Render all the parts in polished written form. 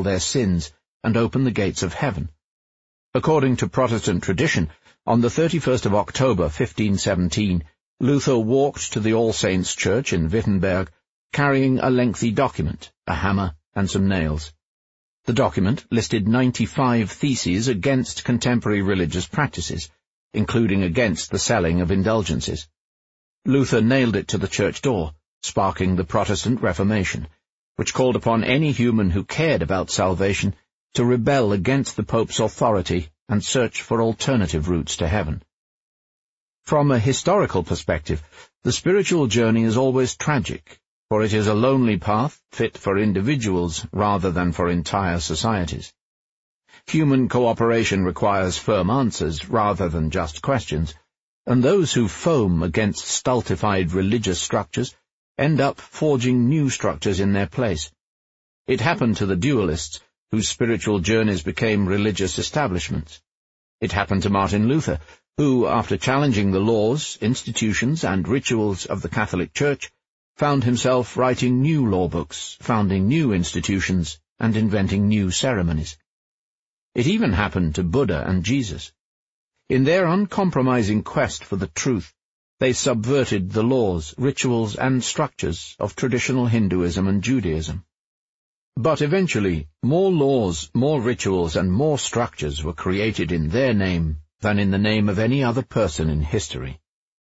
cancel their sins and open the gates of heaven. According to Protestant tradition, on the 31st of October 1517, Luther walked to the All Saints' Church in Wittenberg, carrying a lengthy document, a hammer, and some nails. The document listed 95 theses against contemporary religious practices, including against the selling of indulgences. Luther nailed it to the church door, sparking the Protestant Reformation, which called upon any human who cared about salvation to rebel against the Pope's authority and search for alternative routes to heaven. From a historical perspective, the spiritual journey is always tragic, for it is a lonely path fit for individuals rather than for entire societies. Human cooperation requires firm answers rather than just questions, and those who foam against stultified religious structures end up forging new structures in their place. It happened to the dualists, whose spiritual journeys became religious establishments. It happened to Martin Luther, who, after challenging the laws, institutions, and rituals of the Catholic Church, found himself writing new law books, founding new institutions, and inventing new ceremonies. It even happened to Buddha and Jesus. In their uncompromising quest for the truth, they subverted the laws, rituals, and structures of traditional Hinduism and Judaism. But eventually, more laws, more rituals, and more structures were created in their name than in the name of any other person in history.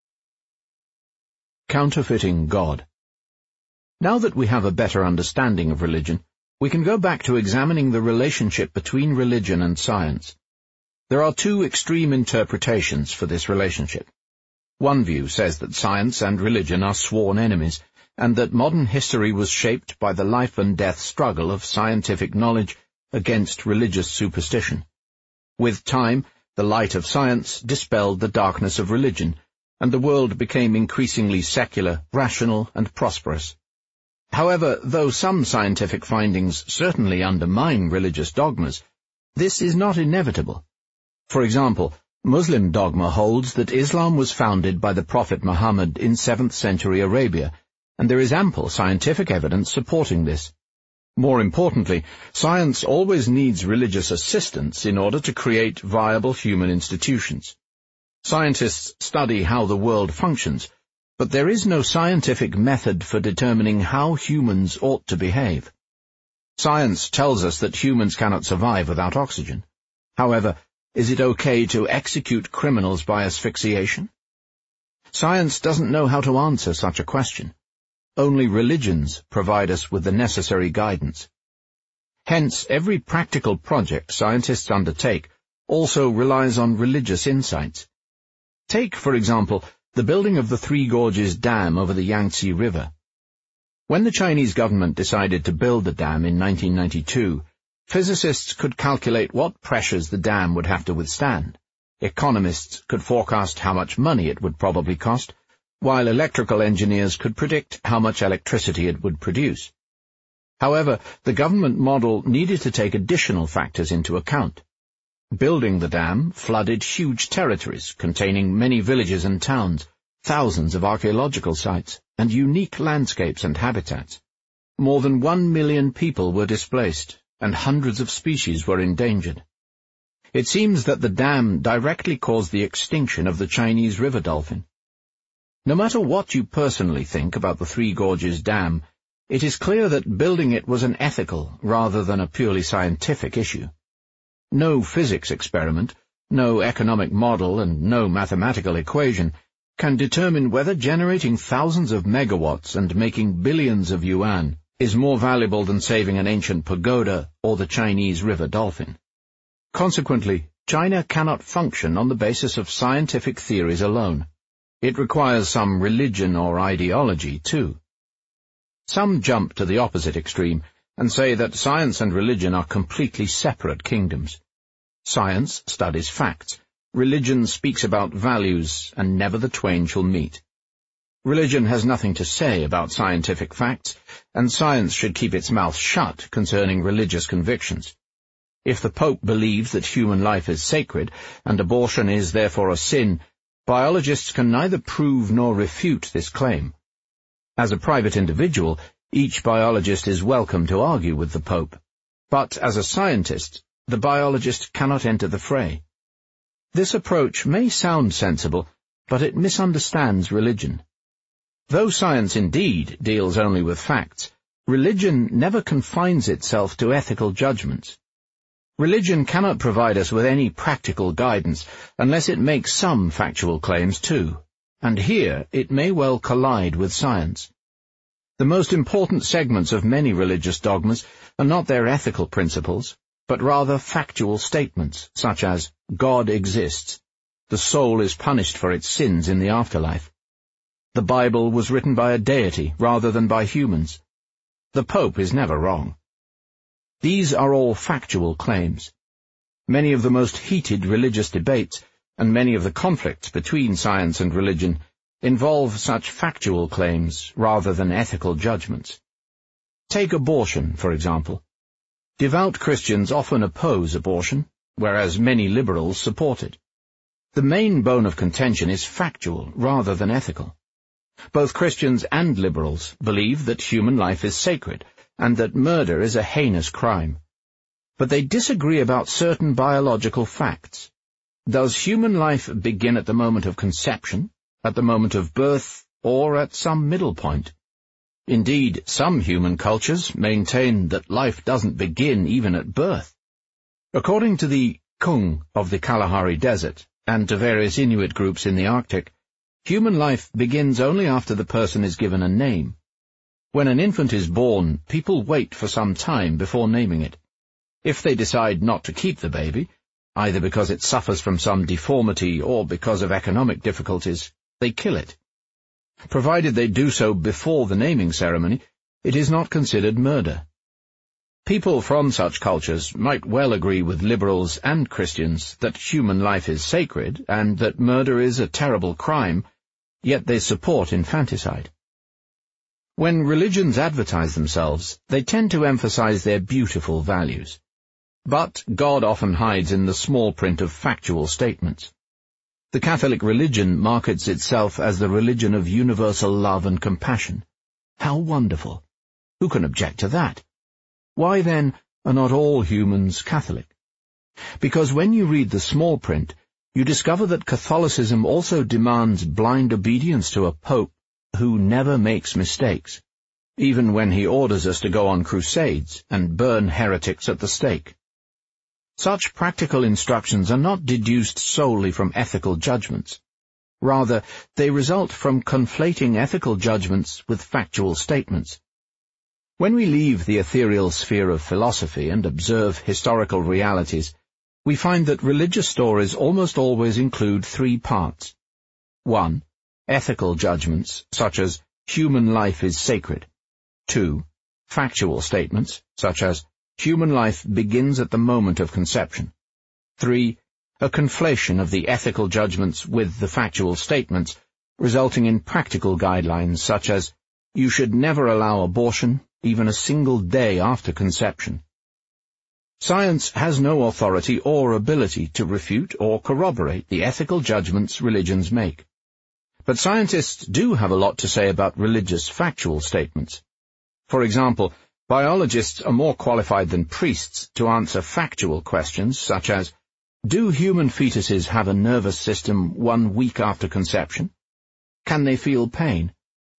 Counterfeiting God. Now that we have a better understanding of religion, we can go back to examining the relationship between religion and science. There are two extreme interpretations for this relationship. One view says that science and religion are sworn enemies, and that modern history was shaped by the life-and-death struggle of scientific knowledge against religious superstition. With time, the light of science dispelled the darkness of religion, and the world became increasingly secular, rational, and prosperous. However, though some scientific findings certainly undermine religious dogmas, this is not inevitable. For example, Muslim dogma holds that Islam was founded by the Prophet Muhammad in 7th century Arabia, and there is ample scientific evidence supporting this. More importantly, science always needs religious assistance in order to create viable human institutions. Scientists study how the world functions, but there is no scientific method for determining how humans ought to behave. Science tells us that humans cannot survive without oxygen. However, is it okay to execute criminals by asphyxiation? Science doesn't know how to answer such a question. Only religions provide us with the necessary guidance. Hence, every practical project scientists undertake also relies on religious insights. Take, for example, the building of the Three Gorges Dam over the Yangtze River. When the Chinese government decided to build the dam in 1992, physicists could calculate what pressures the dam would have to withstand. Economists could forecast how much money it would probably cost, while electrical engineers could predict how much electricity it would produce. However, the government model needed to take additional factors into account. Building the dam flooded huge territories containing many villages and towns, thousands of archaeological sites, and unique landscapes and habitats. More than 1 million people were displaced, and hundreds of species were endangered. It seems that the dam directly caused the extinction of the Chinese river dolphin. No matter what you personally think about the Three Gorges Dam, it is clear that building it was an ethical rather than a purely scientific issue. No physics experiment, no economic model, and no mathematical equation can determine whether generating thousands of megawatts and making billions of yuan is more valuable than saving an ancient pagoda or the Chinese river dolphin. Consequently, China cannot function on the basis of scientific theories alone. It requires some religion or ideology, too. Some jump to the opposite extreme and say that science and religion are completely separate kingdoms. Science studies facts, religion speaks about values, and never the twain shall meet. Religion has nothing to say about scientific facts, and science should keep its mouth shut concerning religious convictions. If the Pope believes that human life is sacred, and abortion is therefore a sin, biologists can neither prove nor refute this claim. As a private individual, each biologist is welcome to argue with the Pope. But as a scientist, the biologist cannot enter the fray. This approach may sound sensible, but it misunderstands religion. Though science indeed deals only with facts, religion never confines itself to ethical judgments. Religion cannot provide us with any practical guidance unless it makes some factual claims too, and here it may well collide with science. The most important segments of many religious dogmas are not their ethical principles, but rather factual statements such as God exists, the soul is punished for its sins in the afterlife, the Bible was written by a deity rather than by humans, the Pope is never wrong. These are all factual claims. Many of the most heated religious debates and many of the conflicts between science and religion involve such factual claims rather than ethical judgments. Take abortion, for example. Devout Christians often oppose abortion, whereas many liberals support it. The main bone of contention is factual rather than ethical. Both Christians and liberals believe that human life is sacred and that murder is a heinous crime. But they disagree about certain biological facts. Does human life begin at the moment of conception, at the moment of birth, or at some middle point? Indeed, some human cultures maintain that life doesn't begin even at birth. According to the Kung of the Kalahari Desert and to various Inuit groups in the Arctic, human life begins only after the person is given a name. When an infant is born, people wait for some time before naming it. If they decide not to keep the baby, either because it suffers from some deformity or because of economic difficulties, they kill it. Provided they do so before the naming ceremony, it is not considered murder. People from such cultures might well agree with liberals and Christians that human life is sacred and that murder is a terrible crime, yet they support infanticide. When religions advertise themselves, they tend to emphasize their beautiful values. But God often hides in the small print of factual statements. The Catholic religion markets itself as the religion of universal love and compassion. How wonderful! Who can object to that? Why, then, are not all humans Catholic? Because when you read the small print, you discover that Catholicism also demands blind obedience to a pope who never makes mistakes, even when he orders us to go on crusades and burn heretics at the stake. Such practical instructions are not deduced solely from ethical judgments. Rather, they result from conflating ethical judgments with factual statements. When we leave the ethereal sphere of philosophy and observe historical realities, we find that religious stories almost always include three parts. 1. Ethical judgments, such as human life is sacred. 2. Factual statements, such as human life begins at the moment of conception. 3. A conflation of the ethical judgments with the factual statements, resulting in practical guidelines such as you should never allow abortion, even a single day after conception. Science has no authority or ability to refute or corroborate the ethical judgments religions make. But scientists do have a lot to say about religious factual statements. For example, biologists are more qualified than priests to answer factual questions such as, do human fetuses have a nervous system 1 week after conception? Can they feel pain?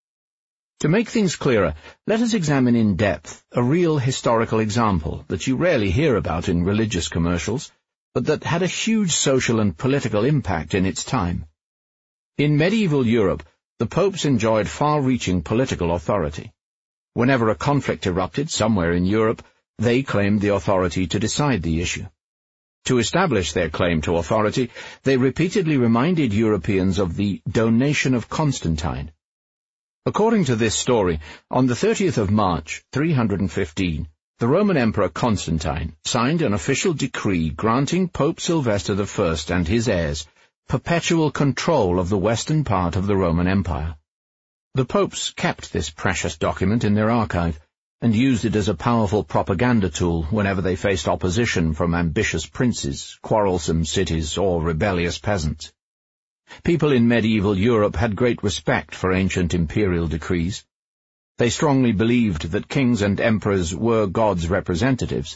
To make things clearer, let us examine in depth a real historical example that you rarely hear about in religious commercials, but that had a huge social and political impact in its time. In medieval Europe, the popes enjoyed far-reaching political authority. Whenever a conflict erupted somewhere in Europe, they claimed the authority to decide the issue. To establish their claim to authority, they repeatedly reminded Europeans of the donation of Constantine. According to this story, on the 30th of March, 315, the Roman Emperor Constantine signed an official decree granting Pope Sylvester I and his heirs perpetual control of the western part of the Roman Empire. The popes kept this precious document in their archive and used it as a powerful propaganda tool whenever they faced opposition from ambitious princes, quarrelsome cities, or rebellious peasants. People in medieval Europe had great respect for ancient imperial decrees. They strongly believed that kings and emperors were God's representatives,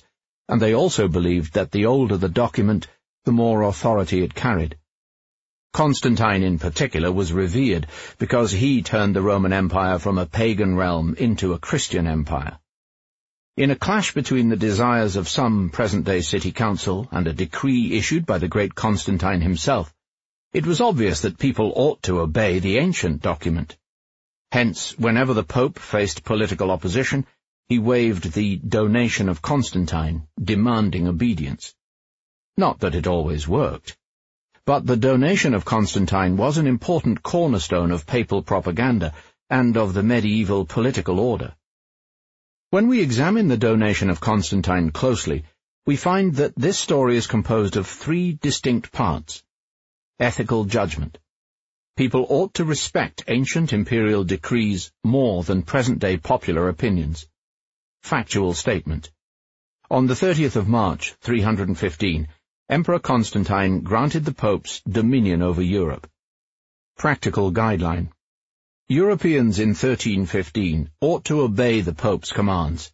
and they also believed that the older the document, the more authority it carried. Constantine in particular was revered because he turned the Roman Empire from a pagan realm into a Christian empire. In a clash between the desires of some present-day city council and a decree issued by the great Constantine himself, it was obvious that people ought to obey the ancient document. Hence, whenever the Pope faced political opposition, he waved the donation of Constantine, demanding obedience. Not that it always worked. But the donation of Constantine was an important cornerstone of papal propaganda and of the medieval political order. When we examine the donation of Constantine closely, we find that this story is composed of three distinct parts. Ethical judgment. People ought to respect ancient imperial decrees more than present-day popular opinions. Factual statement. On the 30th of March, 315, Emperor Constantine granted the popes dominion over Europe. Practical guideline. Europeans in 1315 ought to obey the pope's commands.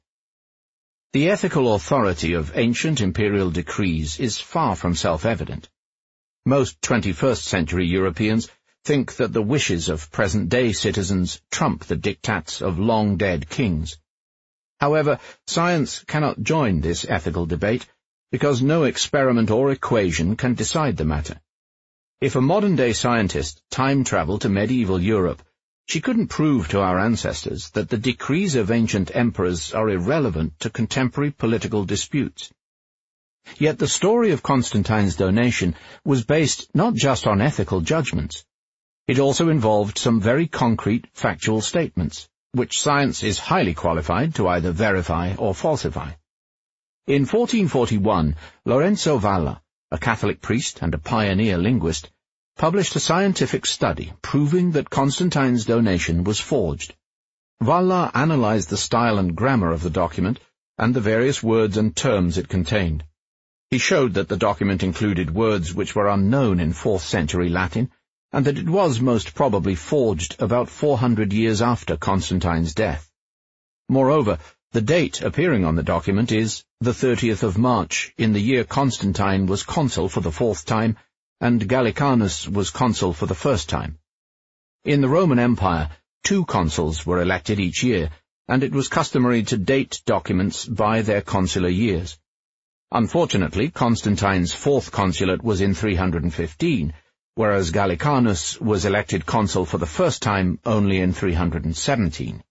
The ethical authority of ancient imperial decrees is far from self-evident. Most 21st century Europeans think that the wishes of present-day citizens trump the diktats of long-dead kings. However, science cannot join this ethical debate, because no experiment or equation can decide the matter. If a modern-day scientist time-traveled to medieval Europe, she couldn't prove to our ancestors that the decrees of ancient emperors are irrelevant to contemporary political disputes. Yet the story of Constantine's donation was based not just on ethical judgments. It also involved some very concrete factual statements, which science is highly qualified to either verify or falsify. In 1441, Lorenzo Valla, a Catholic priest and a pioneer linguist, published a scientific study proving that Constantine's donation was forged. Valla analyzed the style and grammar of the document and the various words and terms it contained. He showed that the document included words which were unknown in 4th century Latin, and that it was most probably forged about 400 years after Constantine's death. Moreover, the date appearing on the document is the 30th of March, in the year Constantine was consul for the 4th time, and Gallicanus was consul for the 1st time. In the Roman Empire, 2 consuls were elected each year, and it was customary to date documents by their consular years. Unfortunately, Constantine's 4th consulate was in 315, whereas Gallicanus was elected consul for the 1st time only in 317.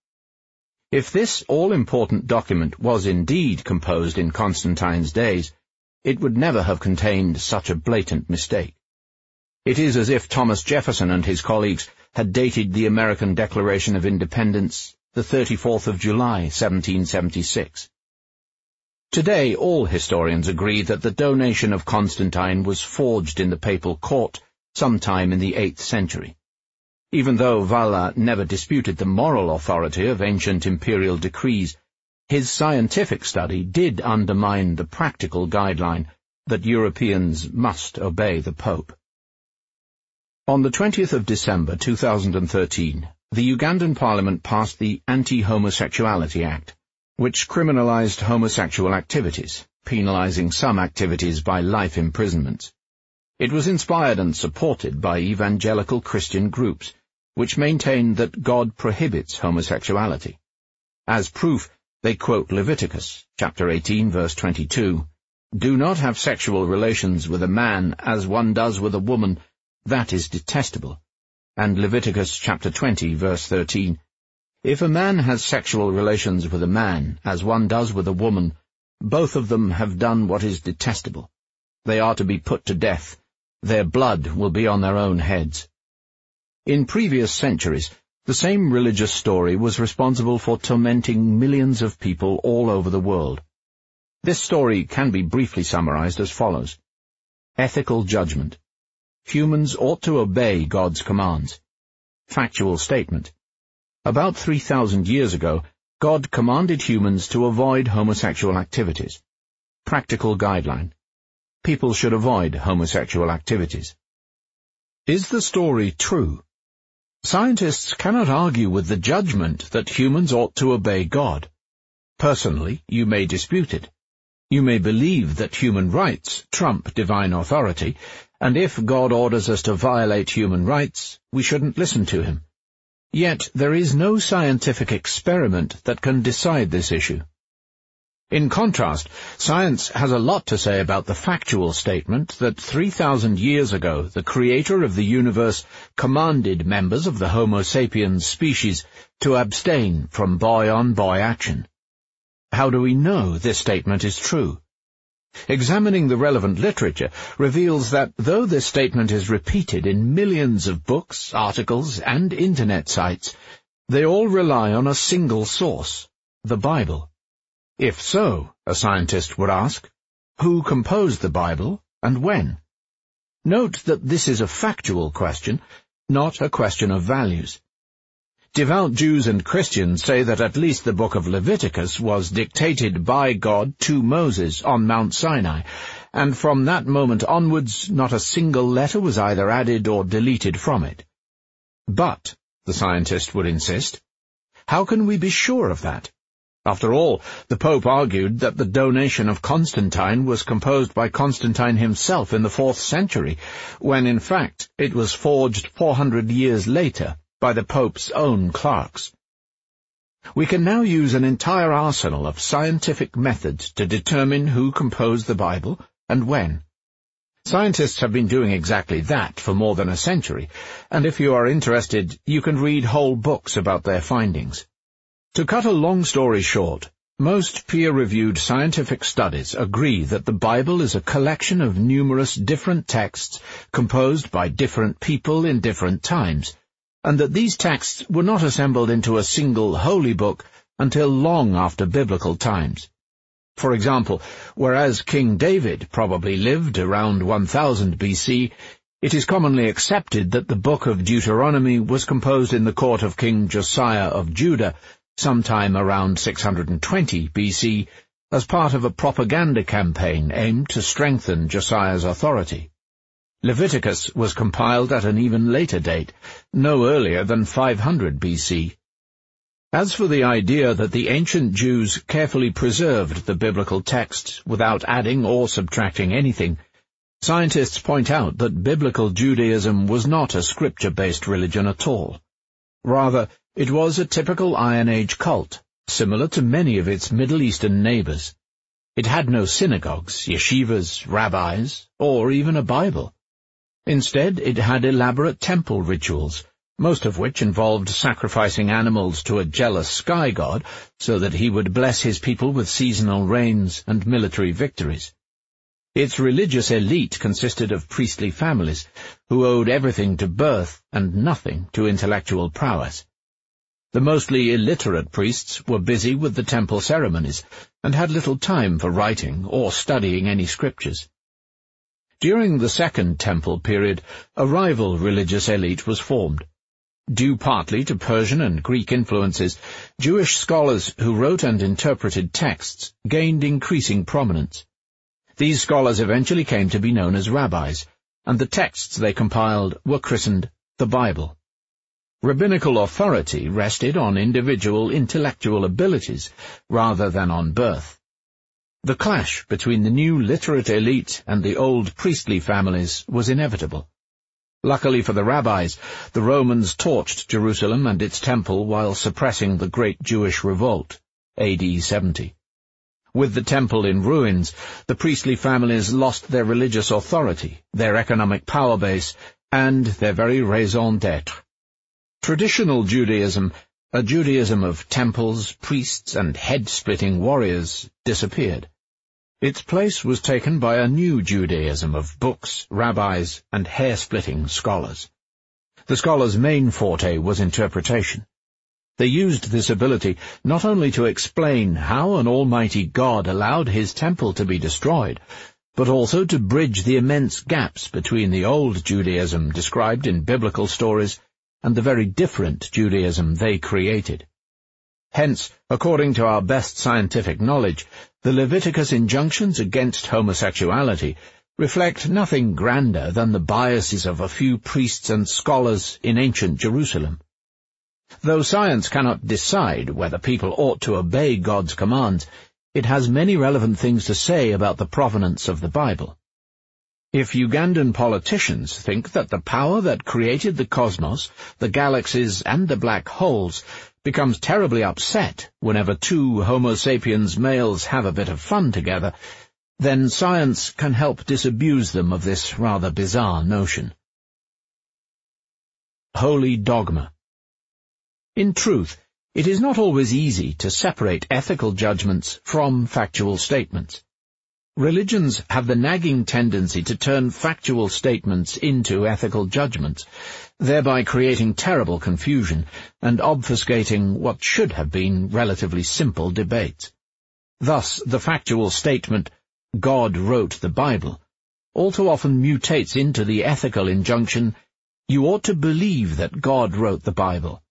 If this all-important document was indeed composed in Constantine's days, it would never have contained such a blatant mistake. It is as if Thomas Jefferson and his colleagues had dated the American Declaration of Independence the 34th of July, 1776. Today, all historians agree that the donation of Constantine was forged in the papal court sometime in the 8th century. Even though Valla never disputed the moral authority of ancient imperial decrees, his scientific study did undermine the practical guideline that Europeans must obey the Pope. On the 20th of December 2013, the Ugandan Parliament passed the Anti-Homosexuality Act, which criminalized homosexual activities, penalizing some activities by life imprisonment. It was inspired and supported by evangelical Christian groups, which maintain that God prohibits homosexuality. As proof, they quote Leviticus, chapter 18, verse 22, "Do not have sexual relations with a man as one does with a woman, that is detestable," and Leviticus chapter 20, verse 13, "If a man has sexual relations with a man as one does with a woman, both of them have done what is detestable. They are to be put to death. Their blood will be on their own heads." In previous centuries, the same religious story was responsible for tormenting millions of people all over the world. This story can be briefly summarized as follows. Ethical judgment. Humans ought to obey God's commands. Factual statement. About 3,000 years ago, God commanded humans to avoid homosexual activities. Practical guideline. People should avoid homosexual activities. Is the story true? Scientists cannot argue with the judgment that humans ought to obey God. Personally, you may dispute it. You may believe that human rights trump divine authority, and if God orders us to violate human rights, we shouldn't listen to him. Yet there is no scientific experiment that can decide this issue. In contrast, science has a lot to say about the factual statement that 3,000 years ago the creator of the universe commanded members of the Homo sapiens species to abstain from boy-on-boy action. How do we know this statement is true? Examining the relevant literature reveals that though this statement is repeated in millions of books, articles, and internet sites, they all rely on a single source, the Bible. If so, a scientist would ask, who composed the Bible and when? Note that this is a factual question, not a question of values. Devout Jews and Christians say that at least the book of Leviticus was dictated by God to Moses on Mount Sinai, and from that moment onwards not a single letter was either added or deleted from it. But, the scientist would insist, how can we be sure of that? After all, the Pope argued that the donation of Constantine was composed by Constantine himself in the 4th century, when in fact it was forged 400 years later by the Pope's own clerks. We can now use an entire arsenal of scientific methods to determine who composed the Bible and when. Scientists have been doing exactly that for more than a century, and if you are interested, you can read whole books about their findings. To cut a long story short, most peer-reviewed scientific studies agree that the Bible is a collection of numerous different texts composed by different people in different times, and that these texts were not assembled into a single holy book until long after biblical times. For example, whereas King David probably lived around 1000 BC, it is commonly accepted that the book of Deuteronomy was composed in the court of King Josiah of Judah, sometime around 620 BC, as part of a propaganda campaign aimed to strengthen Josiah's authority. Leviticus was compiled at an even later date, no earlier than 500 BC. As for the idea that the ancient Jews carefully preserved the biblical texts without adding or subtracting anything, scientists point out that biblical Judaism was not a scripture-based religion at all. Rather, it was a typical Iron Age cult, similar to many of its Middle Eastern neighbors. It had no synagogues, yeshivas, rabbis, or even a Bible. Instead, it had elaborate temple rituals, most of which involved sacrificing animals to a jealous sky god so that he would bless his people with seasonal rains and military victories. Its religious elite consisted of priestly families, who owed everything to birth and nothing to intellectual prowess. The mostly illiterate priests were busy with the temple ceremonies, and had little time for writing or studying any scriptures. During the Second Temple period, a rival religious elite was formed. Due partly to Persian and Greek influences, Jewish scholars who wrote and interpreted texts gained increasing prominence. These scholars eventually came to be known as rabbis, and the texts they compiled were christened the Bible. Rabbinical authority rested on individual intellectual abilities rather than on birth. The clash between the new literate elite and the old priestly families was inevitable. Luckily for the rabbis, the Romans torched Jerusalem and its temple while suppressing the Great Jewish Revolt, AD 70. With the temple in ruins, the priestly families lost their religious authority, their economic power base, and their very raison d'etre. Traditional Judaism, a Judaism of temples, priests, and head-splitting warriors, disappeared. Its place was taken by a new Judaism of books, rabbis, and hair-splitting scholars. The scholars' main forte was interpretation. They used this ability not only to explain how an almighty God allowed his temple to be destroyed, but also to bridge the immense gaps between the old Judaism described in biblical stories and the very different Judaism they created. Hence, according to our best scientific knowledge, the Leviticus injunctions against homosexuality reflect nothing grander than the biases of a few priests and scholars in ancient Jerusalem. Though science cannot decide whether people ought to obey God's commands, it has many relevant things to say about the provenance of the Bible. If Ugandan politicians think that the power that created the cosmos, the galaxies, and the black holes becomes terribly upset whenever two Homo sapiens males have a bit of fun together, then science can help disabuse them of this rather bizarre notion. Holy dogma. In truth, it is not always easy to separate ethical judgments from factual statements. Religions have the nagging tendency to turn factual statements into ethical judgments, thereby creating terrible confusion and obfuscating what should have been relatively simple debates. Thus, the factual statement, "God wrote the Bible," all too often mutates into the ethical injunction, "You ought to believe that God wrote the Bible."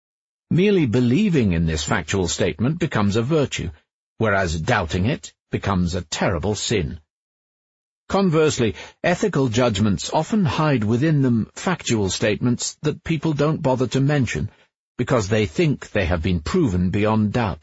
Merely believing in this factual statement becomes a virtue, whereas doubting it becomes a terrible sin. Conversely, ethical judgments often hide within them factual statements that people don't bother to mention, because they think they have been proven beyond doubt.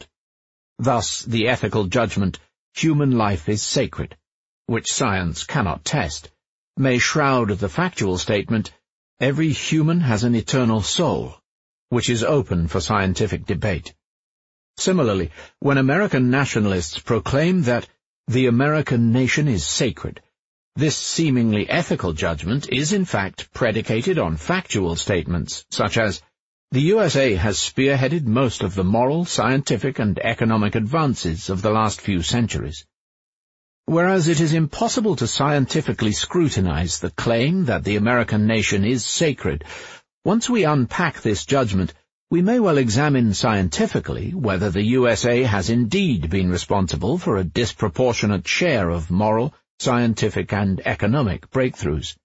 Thus, the ethical judgment, "Human life is sacred," which science cannot test, may shroud the factual statement, "Every human has an eternal soul," which is open for scientific debate. Similarly, when American nationalists proclaim that the American nation is sacred, this seemingly ethical judgment is in fact predicated on factual statements such as, "The USA has spearheaded most of the moral, scientific, and economic advances of the last few centuries." Whereas it is impossible to scientifically scrutinize the claim that the American nation is sacred, once we unpack this judgment, we may well examine scientifically whether the USA has indeed been responsible for a disproportionate share of moral, scientific, and economic breakthroughs.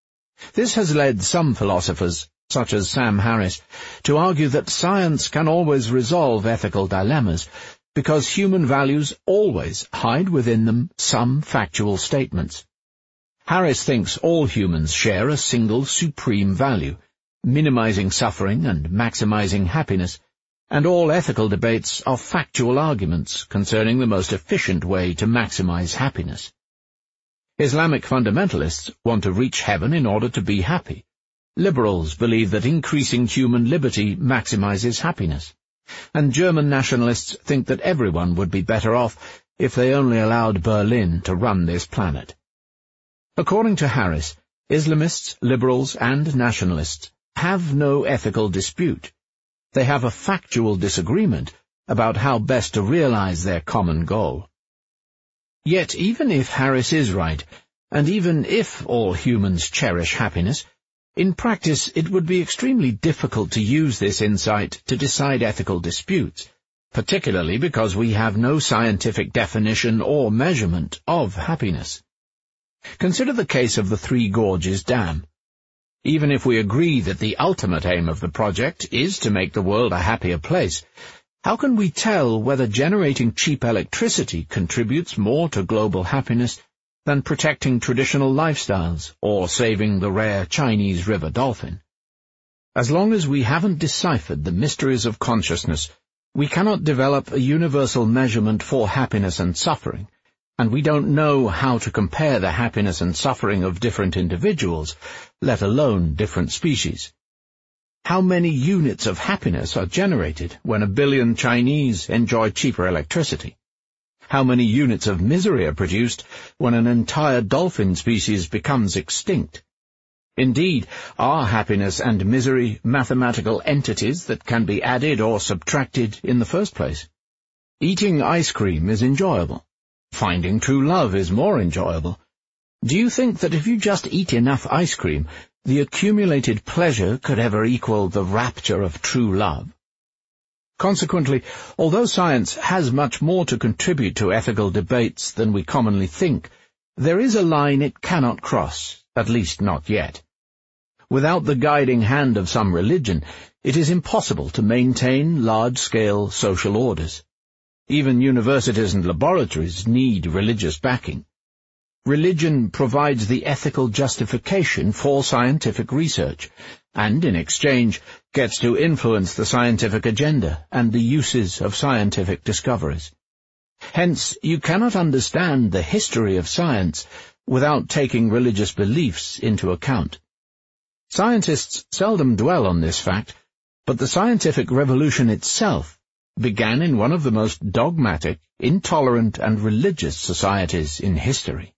This has led some philosophers, such as Sam Harris, to argue that science can always resolve ethical dilemmas, because human values always hide within them some factual statements. Harris thinks all humans share a single supreme value, minimizing suffering and maximizing happiness, and all ethical debates are factual arguments concerning the most efficient way to maximize happiness. Islamic fundamentalists want to reach heaven in order to be happy. Liberals believe that increasing human liberty maximizes happiness. And German nationalists think that everyone would be better off if they only allowed Berlin to run this planet. According to Harris, Islamists, liberals, and nationalists have no ethical dispute. They have a factual disagreement about how best to realize their common goal. Yet even if Harris is right, and even if all humans cherish happiness, in practice it would be extremely difficult to use this insight to decide ethical disputes, particularly because we have no scientific definition or measurement of happiness. Consider the case of the Three Gorges Dam. Even if we agree that the ultimate aim of the project is to make the world a happier place, how can we tell whether generating cheap electricity contributes more to global happiness than protecting traditional lifestyles or saving the rare Chinese river dolphin? As long as we haven't deciphered the mysteries of consciousness, we cannot develop a universal measurement for happiness and suffering, and we don't know how to compare the happiness and suffering of different individuals, let alone different species. How many units of happiness are generated when 1 billion Chinese enjoy cheaper electricity? How many units of misery are produced when an entire dolphin species becomes extinct? Indeed, are happiness and misery mathematical entities that can be added or subtracted in the first place? Eating ice cream is enjoyable. Finding true love is more enjoyable. Do you think that if you just eat enough ice cream, the accumulated pleasure could ever equal the rapture of true love? Consequently, although science has much more to contribute to ethical debates than we commonly think, there is a line it cannot cross, at least not yet. Without the guiding hand of some religion, it is impossible to maintain large-scale social orders. Even universities and laboratories need religious backing. Religion provides the ethical justification for scientific research, and in exchange gets to influence the scientific agenda and the uses of scientific discoveries. Hence, you cannot understand the history of science without taking religious beliefs into account. Scientists seldom dwell on this fact, but the scientific revolution itself began in one of the most dogmatic, intolerant, and religious societies in history.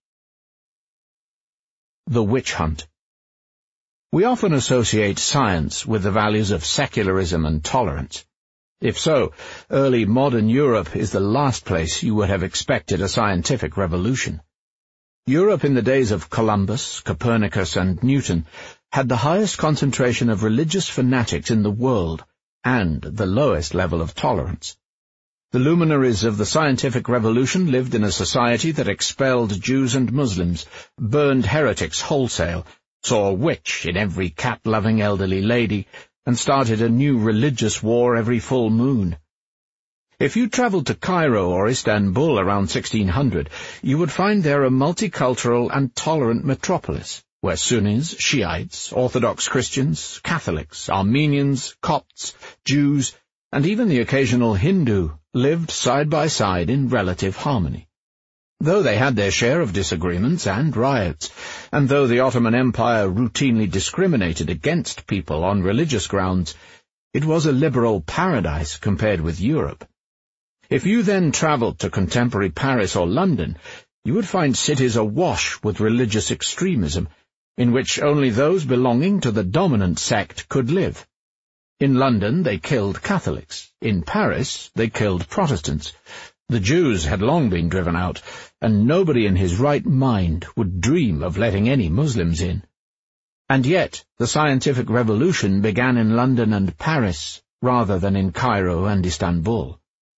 The witch hunt. We often associate science with the values of secularism and tolerance. If so, early modern Europe is the last place you would have expected a scientific revolution. Europe in the days of Columbus, Copernicus, and Newton had the highest concentration of religious fanatics in the world and the lowest level of tolerance. The luminaries of the scientific revolution lived in a society that expelled Jews and Muslims, burned heretics wholesale, saw a witch in every cat-loving elderly lady, and started a new religious war every full moon. If you travelled to Cairo or Istanbul around 1600, you would find there a multicultural and tolerant metropolis, where Sunnis, Shiites, Orthodox Christians, Catholics, Armenians, Copts, Jews, and even the occasional Hindu lived side by side in relative harmony. Though they had their share of disagreements and riots, and though the Ottoman Empire routinely discriminated against people on religious grounds, it was a liberal paradise compared with Europe. If you then travelled to contemporary Paris or London, you would find cities awash with religious extremism, in which only those belonging to the dominant sect could live. In London they killed Catholics. In Paris they killed Protestants. The Jews had long been driven out, and nobody in his right mind would dream of letting any Muslims in. And yet the scientific revolution began in London and Paris, rather than in Cairo and Istanbul.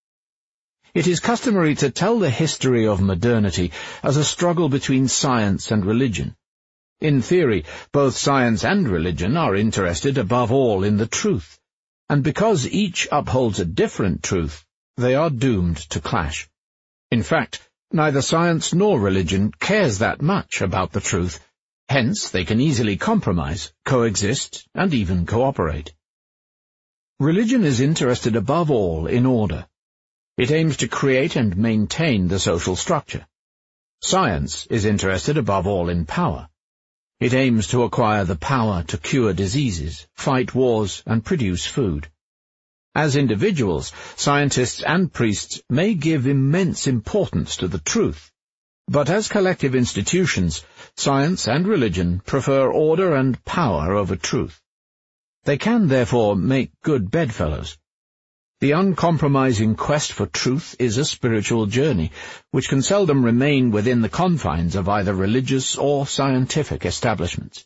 It is customary to tell the history of modernity as a struggle between science and religion. In theory, both science and religion are interested above all in the truth, and because each upholds a different truth, they are doomed to clash. In fact, neither science nor religion cares that much about the truth, hence they can easily compromise, coexist, and even cooperate. Religion is interested above all in order. It aims to create and maintain the social structure. Science is interested above all in power. It aims to acquire the power to cure diseases, fight wars, and produce food. As individuals, scientists and priests may give immense importance to the truth, but as collective institutions, science and religion prefer order and power over truth. They can, therefore, make good bedfellows. The uncompromising quest for truth is a spiritual journey, which can seldom remain within the confines of either religious or scientific establishments.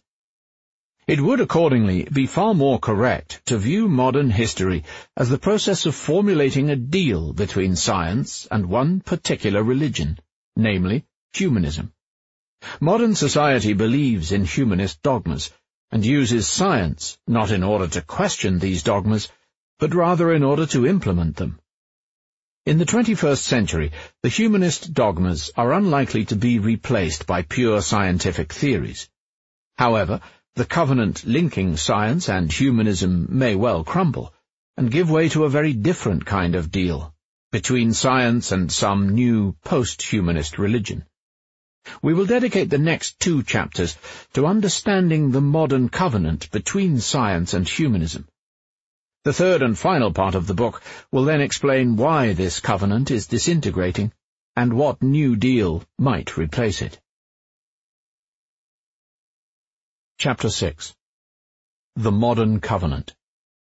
It would accordingly be far more correct to view modern history as the process of formulating a deal between science and one particular religion, namely humanism. Modern society believes in humanist dogmas, and uses science not in order to question these dogmas, but rather in order to implement them. In the 21st century, the humanist dogmas are unlikely to be replaced by pure scientific theories. However, the covenant linking science and humanism may well crumble, and give way to a very different kind of deal, between science and some new post-humanist religion. We will dedicate the next 2 chapters to understanding the modern covenant between science and humanism. The third and final part of the book will then explain why this covenant is disintegrating, and what new deal might replace it. Chapter 6. The Modern Covenant.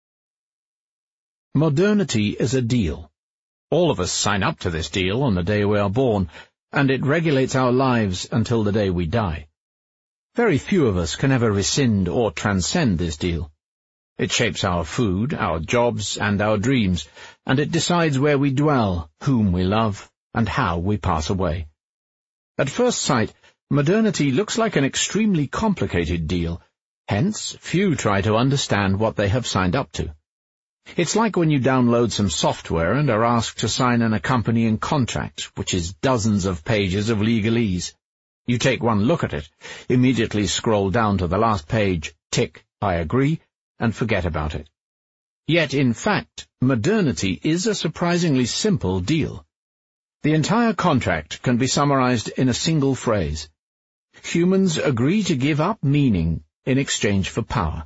Modernity is a deal. All of us sign up to this deal on the day we are born, and it regulates our lives until the day we die. Very few of us can ever rescind or transcend this deal. It shapes our food, our jobs, and our dreams, and it decides where we dwell, whom we love, and how we pass away. At first sight, modernity looks like an extremely complicated deal, hence few try to understand what they have signed up to. It's like when you download some software and are asked to sign an accompanying contract, which is dozens of pages of legalese. You take one look at it, immediately scroll down to the last page, tick, I agree, and forget about it. Yet, in fact, modernity is a surprisingly simple deal. The entire contract can be summarized in a single phrase. Humans agree to give up meaning in exchange for power.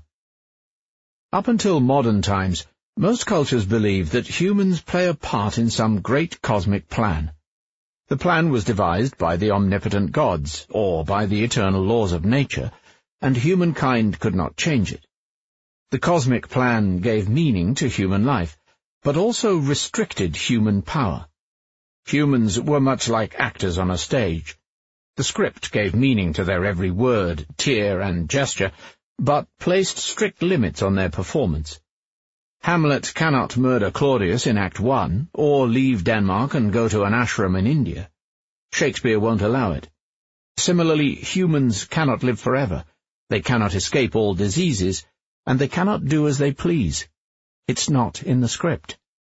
Up until modern times, most cultures believe that humans play a part in some great cosmic plan. The plan was devised by the omnipotent gods, or by the eternal laws of nature, and humankind could not change it. The cosmic plan gave meaning to human life, but also restricted human power. Humans were much like actors on a stage. The script gave meaning to their every word, tear, and gesture, but placed strict limits on their performance. Hamlet cannot murder Claudius in Act 1, or leave Denmark and go to an ashram in India. Shakespeare won't allow it. Similarly, humans cannot live forever. They cannot escape all diseases, and they cannot do as they please. It's not in the script.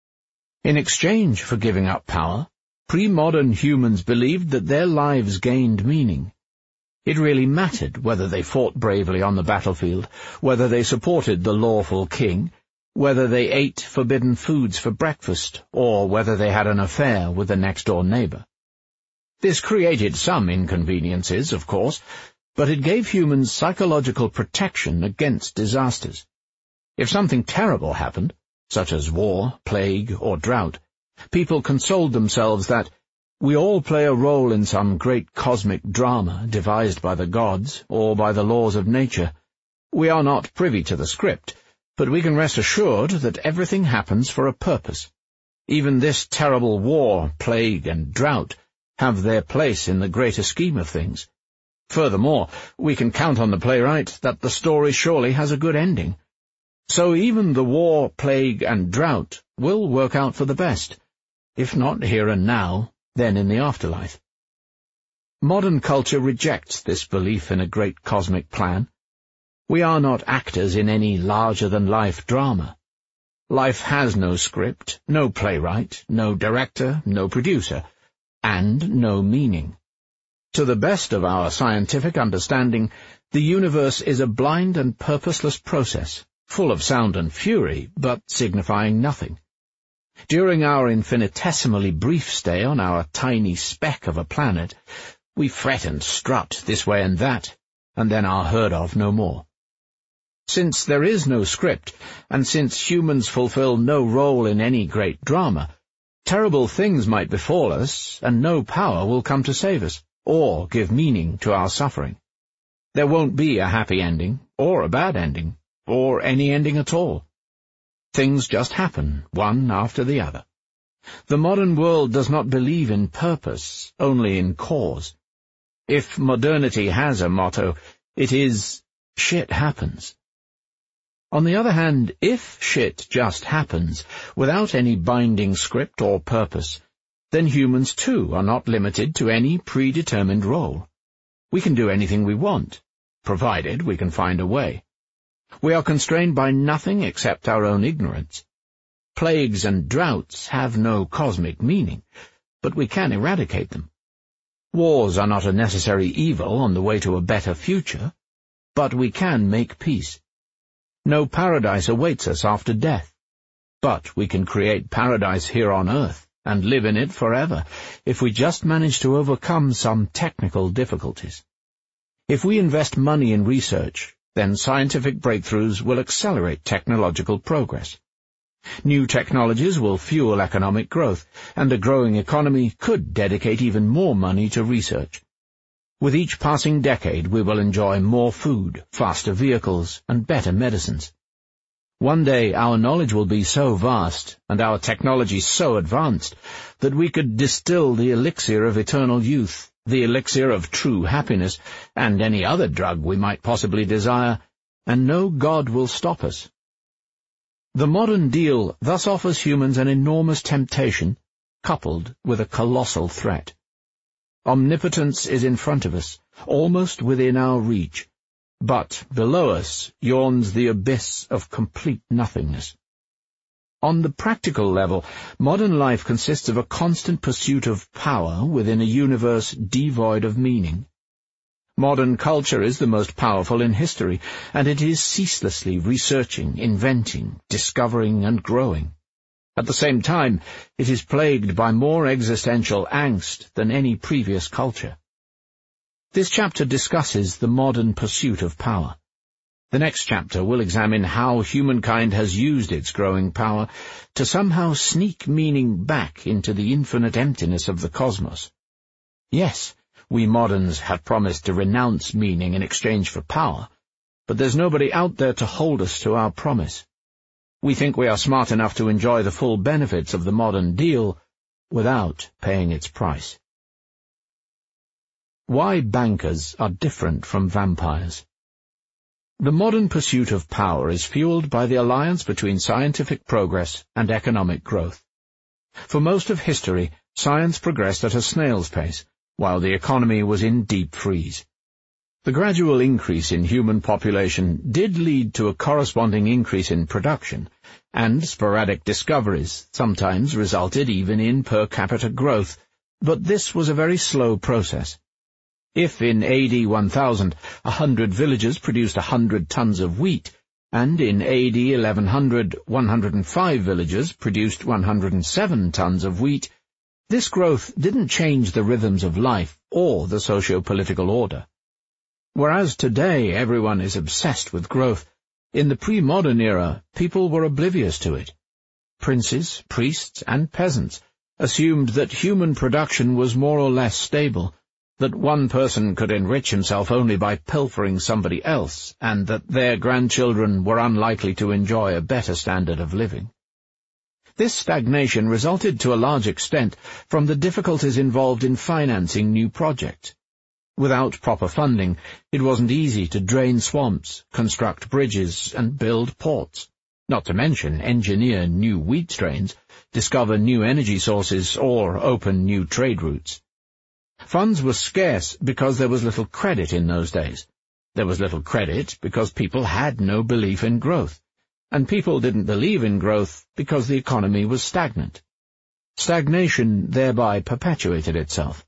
In exchange for giving up power, pre-modern humans believed that their lives gained meaning. It really mattered whether they fought bravely on the battlefield, whether they supported the lawful king, whether they ate forbidden foods for breakfast, or whether they had an affair with the next-door neighbor. This created some inconveniences, of course, but it gave humans psychological protection against disasters. If something terrible happened, such as war, plague, or drought, people consoled themselves that we all play a role in some great cosmic drama devised by the gods or by the laws of nature. We are not privy to the script, but we can rest assured that everything happens for a purpose. Even this terrible war, plague, and drought have their place in the greater scheme of things. Furthermore, we can count on the playwright that the story surely has a good ending. So even the war, plague, and drought will work out for the best, if not here and now, then in the afterlife. Modern culture rejects this belief in a great cosmic plan. We are not actors in any larger-than-life drama. Life has no script, no playwright, no director, no producer, and no meaning. To the best of our scientific understanding, the universe is a blind and purposeless process, full of sound and fury, but signifying nothing. During our infinitesimally brief stay on our tiny speck of a planet, we fret and strut this way and that, and then are heard of no more. Since there is no script, and since humans fulfill no role in any great drama, terrible things might befall us, and no power will come to save us, or give meaning to our suffering. There won't be a happy ending, or a bad ending, or any ending at all. Things just happen, one after the other. The modern world does not believe in purpose, only in cause. If modernity has a motto, it is, shit happens. On the other hand, if shit just happens, without any binding script or purpose, then humans too are not limited to any predetermined role. We can do anything we want, provided we can find a way. We are constrained by nothing except our own ignorance. Plagues and droughts have no cosmic meaning, but we can eradicate them. Wars are not a necessary evil on the way to a better future, but we can make peace. No paradise awaits us after death, but we can create paradise here on earth and live in it forever if we just manage to overcome some technical difficulties. If we invest money in research, then scientific breakthroughs will accelerate technological progress. New technologies will fuel economic growth, and a growing economy could dedicate even more money to research. With each passing decade, we will enjoy more food, faster vehicles, and better medicines. One day our knowledge will be so vast, and our technology so advanced, that we could distill the elixir of eternal youth, the elixir of true happiness, and any other drug we might possibly desire, and no God will stop us. The modern deal thus offers humans an enormous temptation, coupled with a colossal threat. Omnipotence is in front of us, almost within our reach, but below us yawns the abyss of complete nothingness. On the practical level, modern life consists of a constant pursuit of power within a universe devoid of meaning. Modern culture is the most powerful in history, and it is ceaselessly researching, inventing, discovering, and growing. At the same time, it is plagued by more existential angst than any previous culture. This chapter discusses the modern pursuit of power. The next chapter will examine how humankind has used its growing power to somehow sneak meaning back into the infinite emptiness of the cosmos. Yes, we moderns have promised to renounce meaning in exchange for power, but there's nobody out there to hold us to our promise. We think we are smart enough to enjoy the full benefits of the modern deal without paying its price. Why bankers are different from vampires. The modern pursuit of power is fueled by the alliance between scientific progress and economic growth. For most of history, science progressed at a snail's pace, while the economy was in deep freeze. The gradual increase in human population did lead to a corresponding increase in production, and sporadic discoveries sometimes resulted even in per capita growth, but this was a very slow process. If in AD 1000 100 villages produced 100 tons of wheat, and in AD 1100 105 villages produced 107 tons of wheat, this growth didn't change the rhythms of life or the socio-political order. Whereas today everyone is obsessed with growth, in the pre-modern era people were oblivious to it. Princes, priests, and peasants assumed that human production was more or less stable, that one person could enrich himself only by pilfering somebody else, and that their grandchildren were unlikely to enjoy a better standard of living. This stagnation resulted to a large extent from the difficulties involved in financing new projects. Without proper funding, it wasn't easy to drain swamps, construct bridges, and build ports, not to mention engineer new wheat strains, discover new energy sources, or open new trade routes. Funds were scarce because there was little credit in those days. There was little credit because people had no belief in growth, and people didn't believe in growth because the economy was stagnant. Stagnation thereby perpetuated itself.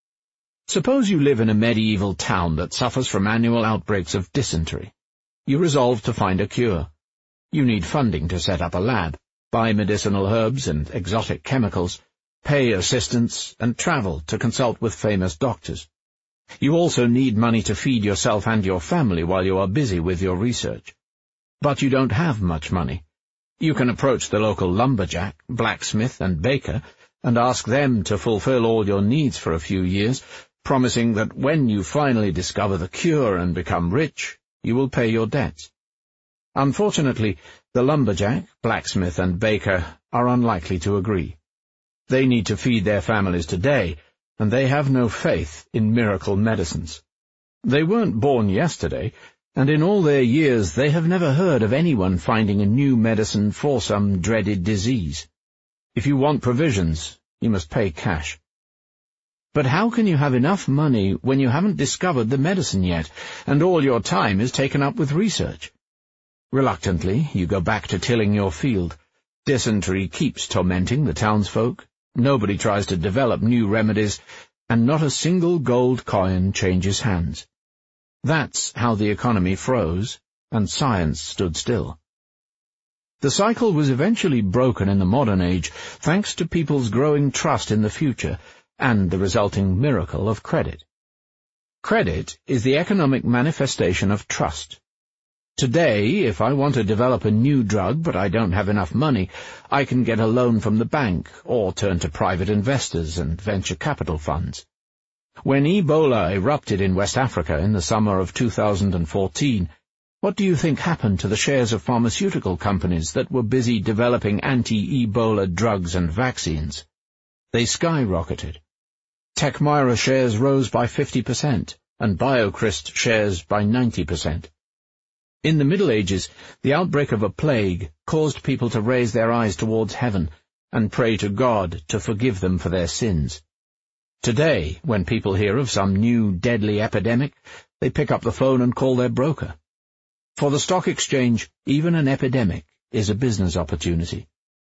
Suppose you live in a medieval town that suffers from annual outbreaks of dysentery. You resolve to find a cure. You need funding to set up a lab, buy medicinal herbs and exotic chemicals, pay assistants, and travel to consult with famous doctors. You also need money to feed yourself and your family while you are busy with your research. But you don't have much money. You can approach the local lumberjack, blacksmith, and baker, and ask them to fulfill all your needs for a few years, promising that when you finally discover the cure and become rich, you will pay your debts. Unfortunately, the lumberjack, blacksmith, and baker are unlikely to agree. They need to feed their families today, and they have no faith in miracle medicines. They weren't born yesterday, and in all their years they have never heard of anyone finding a new medicine for some dreaded disease. If you want provisions, you must pay cash. But how can you have enough money when you haven't discovered the medicine yet, and all your time is taken up with research? Reluctantly, you go back to tilling your field. Dysentery keeps tormenting the townsfolk. Nobody tries to develop new remedies, and not a single gold coin changes hands. That's how the economy froze, and science stood still. The cycle was eventually broken in the modern age, thanks to people's growing trust in the future, and the resulting miracle of credit. Credit is the economic manifestation of trust. Today, if I want to develop a new drug but I don't have enough money, I can get a loan from the bank or turn to private investors and venture capital funds. When Ebola erupted in West Africa in the summer of 2014, what do you think happened to the shares of pharmaceutical companies that were busy developing anti-Ebola drugs and vaccines? They skyrocketed. Tecmira shares rose by 50%, and BioCryst shares by 90%. In the Middle Ages, the outbreak of a plague caused people to raise their eyes towards heaven and pray to God to forgive them for their sins. Today, when people hear of some new deadly epidemic, they pick up the phone and call their broker. For the stock exchange, even an epidemic is a business opportunity.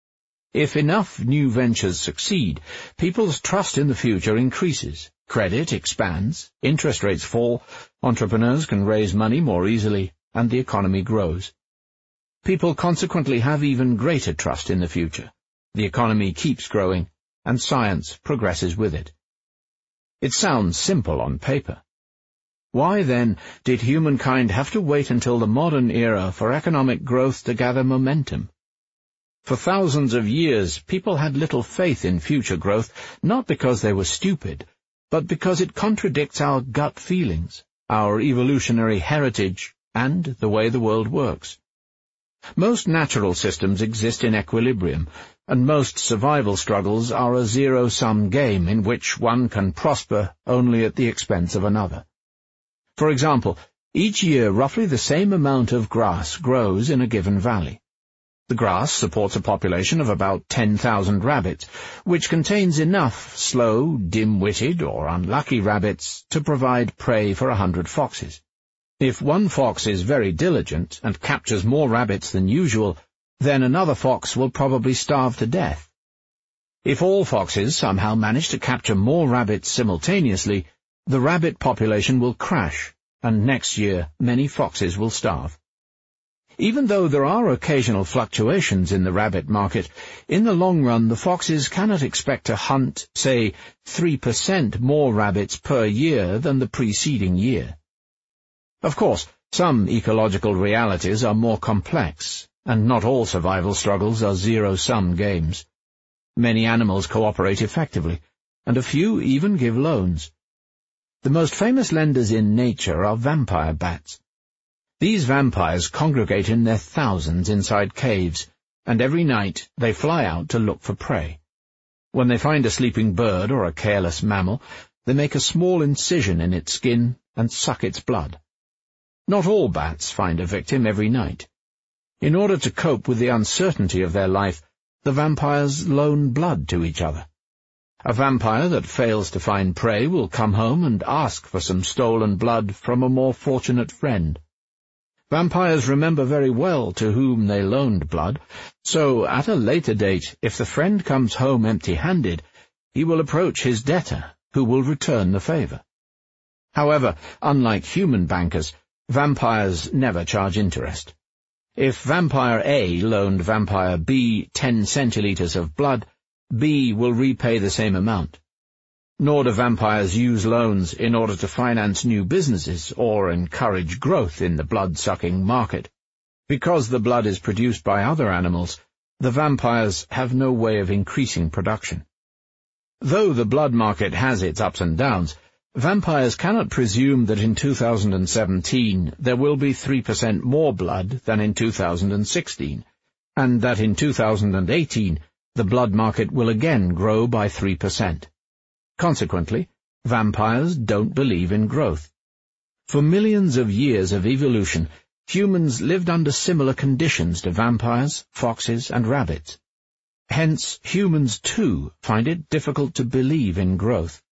If enough new ventures succeed, people's trust in the future increases, credit expands, interest rates fall, entrepreneurs can raise money more easily, and the economy grows. People consequently have even greater trust in the future, the economy keeps growing, and science progresses with it. It sounds simple on paper. Why, then, did humankind have to wait until the modern era for economic growth to gather momentum? For thousands of years, people had little faith in future growth, not because they were stupid, but because it contradicts our gut feelings, our evolutionary heritage, and the way the world works. Most natural systems exist in equilibrium, and most survival struggles are a zero-sum game in which one can prosper only at the expense of another. For example, each year roughly the same amount of grass grows in a given valley. The grass supports a population of about 10,000 rabbits, which contains enough slow, dim-witted, or unlucky rabbits to provide prey for 100 foxes. If one fox is very diligent and captures more rabbits than usual, then another fox will probably starve to death. If all foxes somehow manage to capture more rabbits simultaneously, the rabbit population will crash, and next year many foxes will starve. Even though there are occasional fluctuations in the rabbit market, in the long run the foxes cannot expect to hunt, say, 3% more rabbits per year than the preceding year. Of course, some ecological realities are more complex, and not all survival struggles are zero-sum games. Many animals cooperate effectively, and a few even give loans. The most famous lenders in nature are vampire bats. These vampires congregate in their thousands inside caves, and every night they fly out to look for prey. When they find a sleeping bird or a careless mammal, they make a small incision in its skin and suck its blood. Not all bats find a victim every night. In order to cope with the uncertainty of their life, the vampires loan blood to each other. A vampire that fails to find prey will come home and ask for some stolen blood from a more fortunate friend. Vampires remember very well to whom they loaned blood, so at a later date, if the friend comes home empty-handed, he will approach his debtor, who will return the favor. However, unlike human bankers, vampires never charge interest. If Vampire A loaned Vampire B 10 centiliters of blood, B will repay the same amount. Nor do vampires use loans in order to finance new businesses or encourage growth in the blood-sucking market. Because the blood is produced by other animals, the vampires have no way of increasing production. Though the blood market has its ups and downs, vampires cannot presume that in 2017 there will be 3% more blood than in 2016, and that in 2018 the blood market will again grow by 3%. Consequently, vampires don't believe in growth. For millions of years of evolution, humans lived under similar conditions to vampires, foxes, and rabbits. Hence, humans too find it difficult to believe in growth.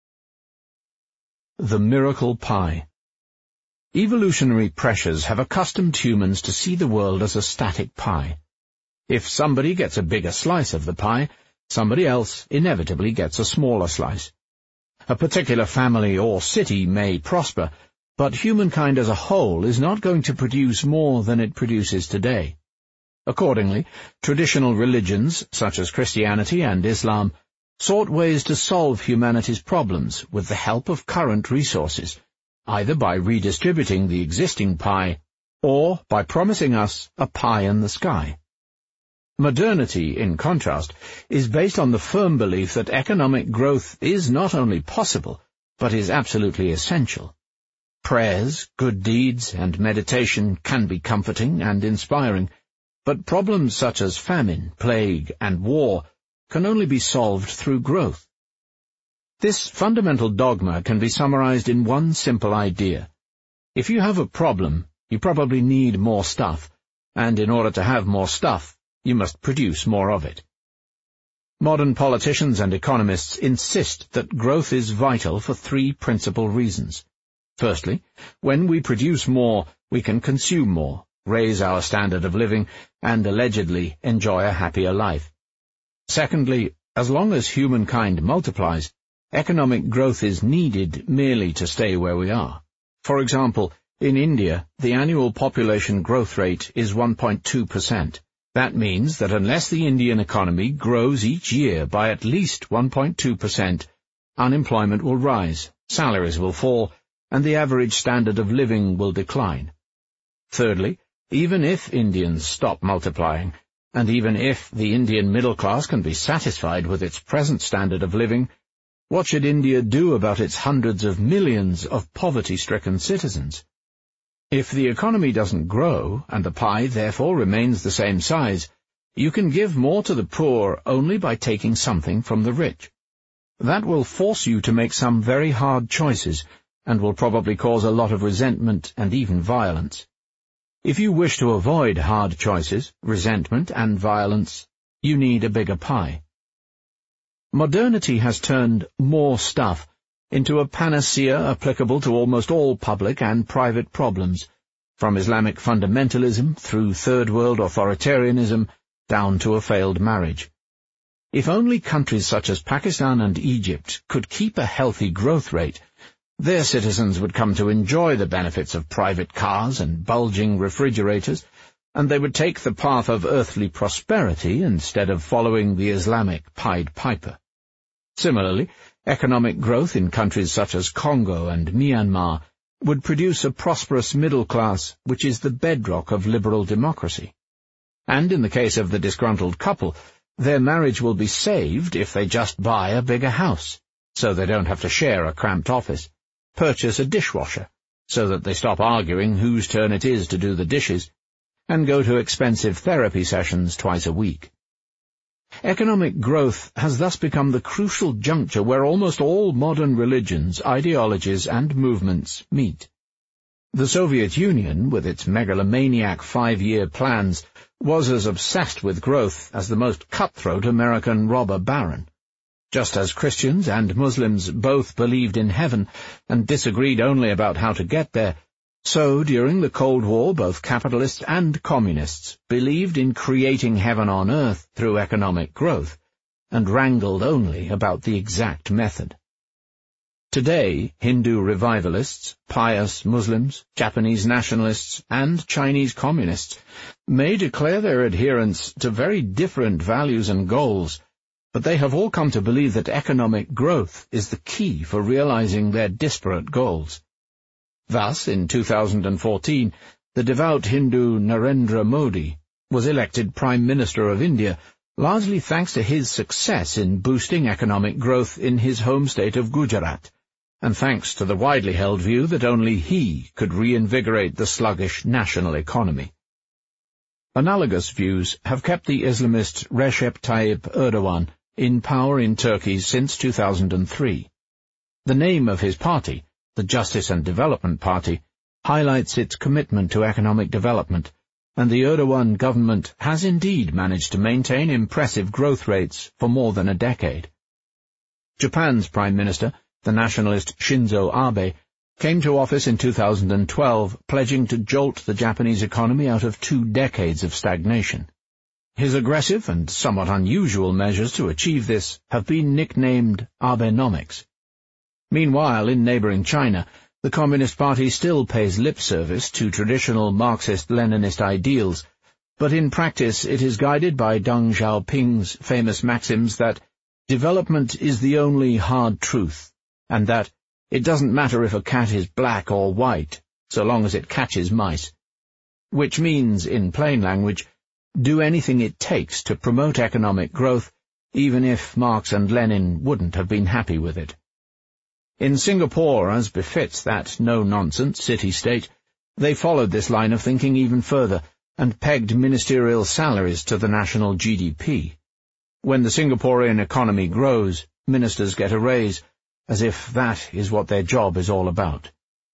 The miracle pie. Evolutionary pressures have accustomed humans to see the world as a static pie. If somebody gets a bigger slice of the pie, somebody else inevitably gets a smaller slice. A particular family or city may prosper, but humankind as a whole is not going to produce more than it produces today. Accordingly, traditional religions, such as Christianity and Islam, sought ways to solve humanity's problems with the help of current resources, either by redistributing the existing pie or by promising us a pie in the sky. Modernity, in contrast, is based on the firm belief that economic growth is not only possible, but is absolutely essential. Prayers, good deeds, and meditation can be comforting and inspiring, but problems such as famine, plague, and war can only be solved through growth. This fundamental dogma can be summarized in one simple idea. If you have a problem, you probably need more stuff, and in order to have more stuff, you must produce more of it. Modern politicians and economists insist that growth is vital for three principal reasons. Firstly, when we produce more, we can consume more, raise our standard of living, and allegedly enjoy a happier life. Secondly, as long as humankind multiplies, economic growth is needed merely to stay where we are. For example, in India, the annual population growth rate is 1.2%, That means that unless the Indian economy grows each year by at least 1.2%, unemployment will rise, salaries will fall, and the average standard of living will decline. Thirdly, even if Indians stop multiplying, and even if the Indian middle class can be satisfied with its present standard of living, what should India do about its hundreds of millions of poverty-stricken citizens? If the economy doesn't grow, and the pie therefore remains the same size, you can give more to the poor only by taking something from the rich. That will force you to make some very hard choices, and will probably cause a lot of resentment and even violence. If you wish to avoid hard choices, resentment, and violence, you need a bigger pie. Modernity has turned more stuff into a panacea applicable to almost all public and private problems, from Islamic fundamentalism through Third World authoritarianism down to a failed marriage. If only countries such as Pakistan and Egypt could keep a healthy growth rate, their citizens would come to enjoy the benefits of private cars and bulging refrigerators, and they would take the path of earthly prosperity instead of following the Islamic Pied Piper. Similarly, economic growth in countries such as Congo and Myanmar would produce a prosperous middle class, which is the bedrock of liberal democracy. And in the case of the disgruntled couple, their marriage will be saved if they just buy a bigger house, so they don't have to share a cramped office, purchase a dishwasher, so that they stop arguing whose turn it is to do the dishes, and go to expensive therapy sessions twice a week. Economic growth has thus become the crucial juncture where almost all modern religions, ideologies, and movements meet. The Soviet Union, with its megalomaniac 5-year plans, was as obsessed with growth as the most cutthroat American robber baron. Just as Christians and Muslims both believed in heaven and disagreed only about how to get there, so during the Cold War both capitalists and communists believed in creating heaven on earth through economic growth, and wrangled only about the exact method. Today, Hindu revivalists, pious Muslims, Japanese nationalists, and Chinese communists may declare their adherence to very different values and goals, but they have all come to believe that economic growth is the key for realizing their disparate goals. Thus, in 2014, the devout Hindu Narendra Modi was elected Prime Minister of India, largely thanks to his success in boosting economic growth in his home state of Gujarat, and thanks to the widely held view that only he could reinvigorate the sluggish national economy. Analogous views have kept the Islamist Recep Tayyip Erdogan in power in Turkey since 2003. The name of his party, the Justice and Development Party, highlights its commitment to economic development, and the Erdogan government has indeed managed to maintain impressive growth rates for more than a decade. Japan's Prime Minister, the nationalist Shinzo Abe, came to office in 2012, pledging to jolt the Japanese economy out of 2 decades of stagnation. His aggressive and somewhat unusual measures to achieve this have been nicknamed Abenomics. Meanwhile, in neighboring China, the Communist Party still pays lip service to traditional Marxist-Leninist ideals, but in practice it is guided by Deng Xiaoping's famous maxims that development is the only hard truth, and that it doesn't matter if a cat is black or white, so long as it catches mice. Which means, in plain language, do anything it takes to promote economic growth, even if Marx and Lenin wouldn't have been happy with it. In Singapore, as befits that no-nonsense city-state, they followed this line of thinking even further and pegged ministerial salaries to the national GDP. When the Singaporean economy grows, ministers get a raise, as if that is what their job is all about.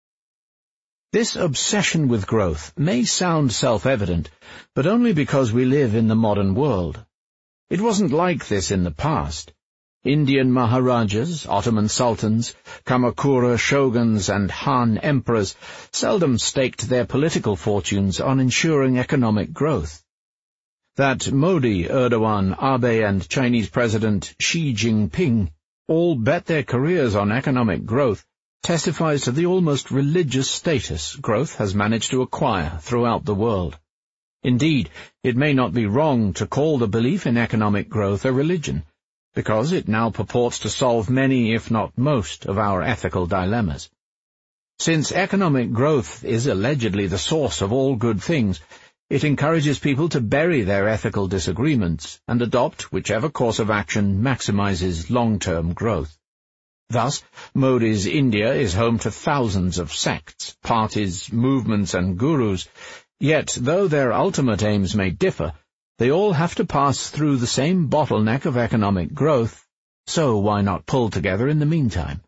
This obsession with growth may sound self-evident, but only because we live in the modern world. It wasn't like this in the past. Indian Maharajas, Ottoman sultans, Kamakura shoguns, and Han emperors seldom staked their political fortunes on ensuring economic growth. That Modi, Erdogan, Abe, and Chinese President Xi Jinping all bet their careers on economic growth testifies to the almost religious status growth has managed to acquire throughout the world. Indeed, it may not be wrong to call the belief in economic growth a religion, because it now purports to solve many, if not most, of our ethical dilemmas. Since economic growth is allegedly the source of all good things, it encourages people to bury their ethical disagreements and adopt whichever course of action maximizes long-term growth. Thus, Modi's India is home to thousands of sects, parties, movements, and gurus, yet though their ultimate aims may differ, they all have to pass through the same bottleneck of economic growth, so why not pull together in the meantime?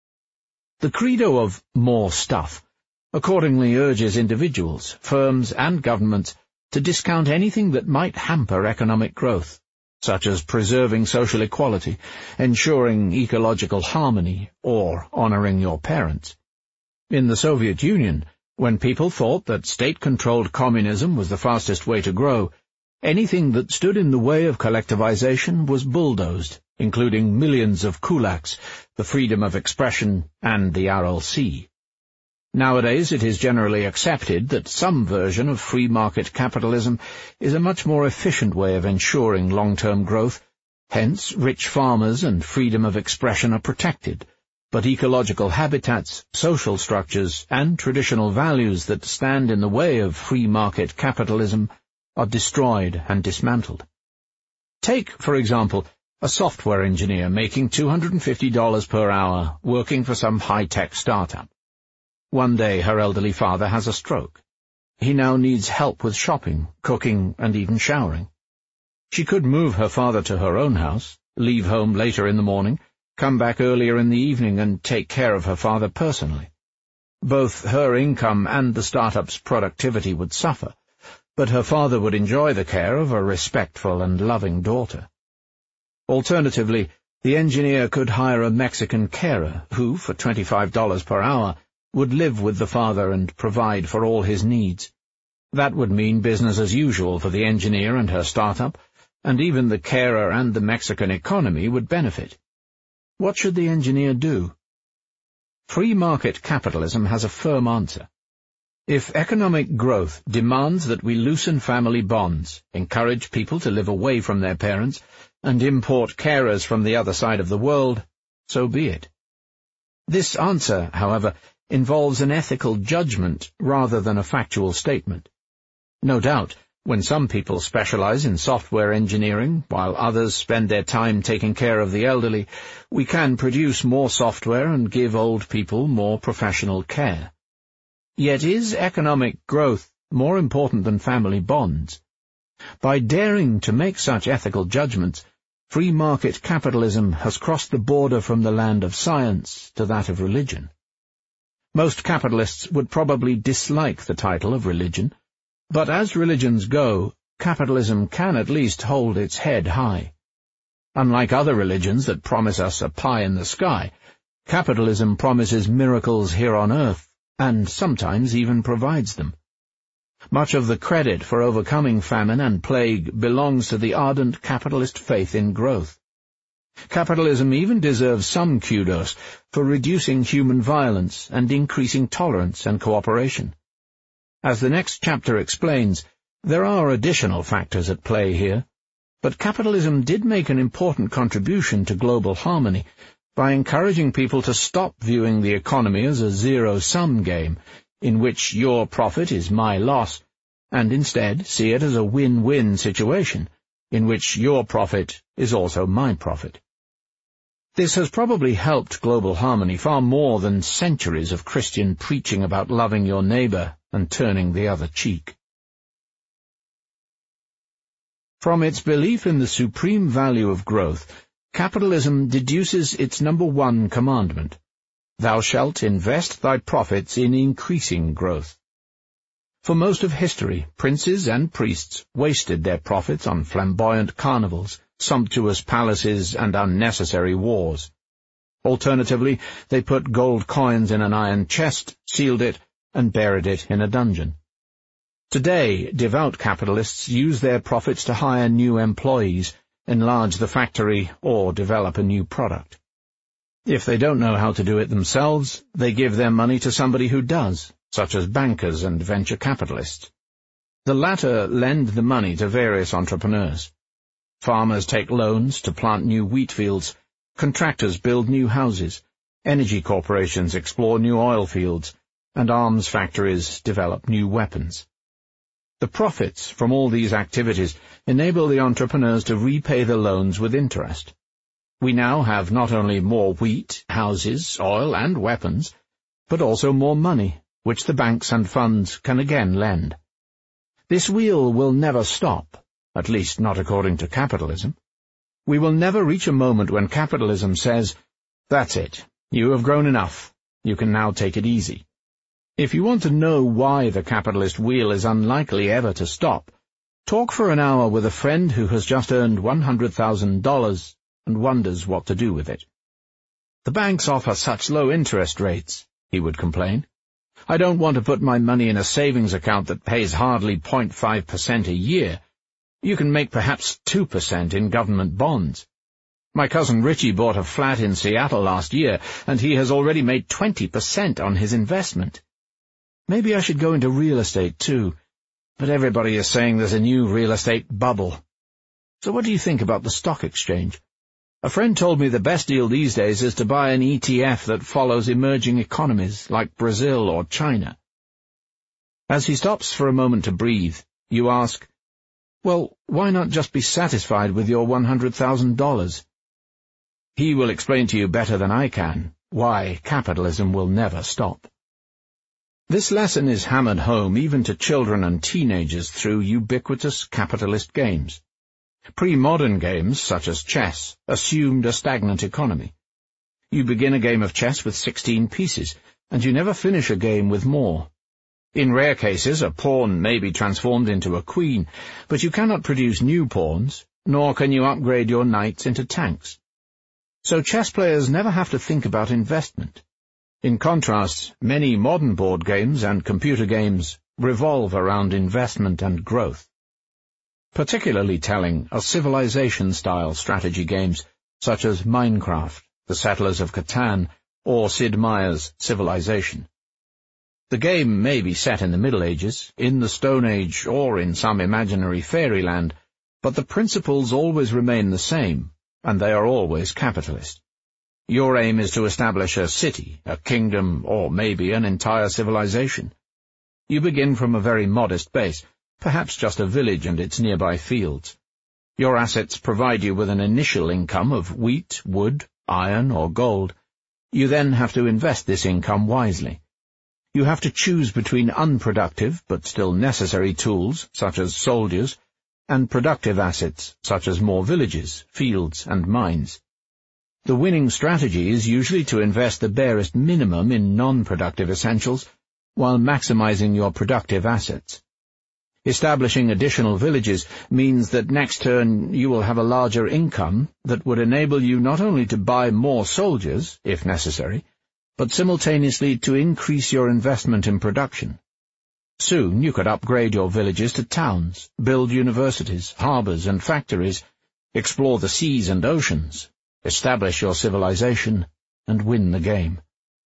The credo of more stuff accordingly urges individuals, firms, and governments to discount anything that might hamper economic growth, such as preserving social equality, ensuring ecological harmony, or honoring your parents. In the Soviet Union, when people thought that state-controlled communism was the fastest way to grow, anything that stood in the way of collectivization was bulldozed, including millions of kulaks, the freedom of expression, and the Aral Sea. Nowadays it is generally accepted that some version of free market capitalism is a much more efficient way of ensuring long-term growth. Hence, rich farmers and freedom of expression are protected, but ecological habitats, social structures, and traditional values that stand in the way of free market capitalism are destroyed and dismantled. Take, for example, a software engineer making $250 per hour working for some high-tech startup. One day her elderly father has a stroke. He now needs help with shopping, cooking, and even showering. She could move her father to her own house, leave home later in the morning, come back earlier in the evening, and take care of her father personally. Both her income and the startup's productivity would suffer, but her father would enjoy the care of a respectful and loving daughter. Alternatively, the engineer could hire a Mexican carer who, for $25 per hour, would live with the father and provide for all his needs. That would mean business as usual for the engineer and her startup, and even the carer and the Mexican economy would benefit. What should the engineer do? Free market capitalism has a firm answer. If economic growth demands that we loosen family bonds, encourage people to live away from their parents, and import carers from the other side of the world, so be it. This answer, however, involves an ethical judgment rather than a factual statement. No doubt, when some people specialize in software engineering, while others spend their time taking care of the elderly, we can produce more software and give old people more professional care. Yet is economic growth more important than family bonds? By daring to make such ethical judgments, free market capitalism has crossed the border from the land of science to that of religion. Most capitalists would probably dislike the title of religion, but as religions go, capitalism can at least hold its head high. Unlike other religions that promise us a pie in the sky, capitalism promises miracles here on earth, and sometimes even provides them. Much of the credit for overcoming famine and plague belongs to the ardent capitalist faith in growth. Capitalism even deserves some kudos for reducing human violence and increasing tolerance and cooperation. As the next chapter explains, there are additional factors at play here, but capitalism did make an important contribution to global harmony by encouraging people to stop viewing the economy as a zero-sum game, in which your profit is my loss, and instead see it as a win-win situation, in which your profit is also my profit. This has probably helped global harmony far more than centuries of Christian preaching about loving your neighbor and turning the other cheek. From its belief in the supreme value of growth, capitalism deduces its number one commandment: Thou shalt invest thy profits in increasing growth. For most of history, princes and priests wasted their profits on flamboyant carnivals, sumptuous palaces, and unnecessary wars. Alternatively, they put gold coins in an iron chest, sealed it, and buried it in a dungeon. Today, devout capitalists use their profits to hire new employees, enlarge the factory, or develop a new product. If they don't know how to do it themselves, they give their money to somebody who does, such as bankers and venture capitalists. The latter lend the money to various entrepreneurs. Farmers take loans to plant new wheat fields, contractors build new houses, energy corporations explore new oil fields, and arms factories develop new weapons. The profits from all these activities enable the entrepreneurs to repay the loans with interest. We now have not only more wheat, houses, oil, and weapons, but also more money, which the banks and funds can again lend. This wheel will never stop, at least not according to capitalism. We will never reach a moment when capitalism says, "That's it, you have grown enough, you can now take it easy." If you want to know why the capitalist wheel is unlikely ever to stop, talk for an hour with a friend who has just earned $100,000 and wonders what to do with it. "The banks offer such low interest rates," he would complain. "I don't want to put my money in a savings account that pays hardly 0.5% a year. You can make perhaps 2% in government bonds. My cousin Richie bought a flat in Seattle last year, and he has already made 20% on his investment. Maybe I should go into real estate too, but everybody is saying there's a new real estate bubble. So what do you think about the stock exchange? A friend told me the best deal these days is to buy an ETF that follows emerging economies like Brazil or China." As he stops for a moment to breathe, you ask, "Well, why not just be satisfied with your $100,000? He will explain to you better than I can why capitalism will never stop. This lesson is hammered home even to children and teenagers through ubiquitous capitalist games. Pre-modern games, such as chess, assumed a stagnant economy. You begin a game of chess with 16 pieces, and you never finish a game with more. In rare cases, a pawn may be transformed into a queen, but you cannot produce new pawns, nor can you upgrade your knights into tanks. So chess players never have to think about investment. In contrast, many modern board games and computer games revolve around investment and growth. Particularly telling are civilization-style strategy games such as Minecraft, The Settlers of Catan, or Sid Meier's Civilization. The game may be set in the Middle Ages, in the Stone Age, or in some imaginary fairyland, but the principles always remain the same, and they are always capitalist. Your aim is to establish a city, a kingdom, or maybe an entire civilization. You begin from a very modest base, perhaps just a village and its nearby fields. Your assets provide you with an initial income of wheat, wood, iron, or gold. You then have to invest this income wisely. You have to choose between unproductive but still necessary tools, such as soldiers, and productive assets, such as more villages, fields, and mines. The winning strategy is usually to invest the barest minimum in non-productive essentials while maximizing your productive assets. Establishing additional villages means that next turn you will have a larger income that would enable you not only to buy more soldiers, if necessary, but simultaneously to increase your investment in production. Soon you could upgrade your villages to towns, build universities, harbors, and factories, explore the seas and oceans, establish your civilization, and win the game.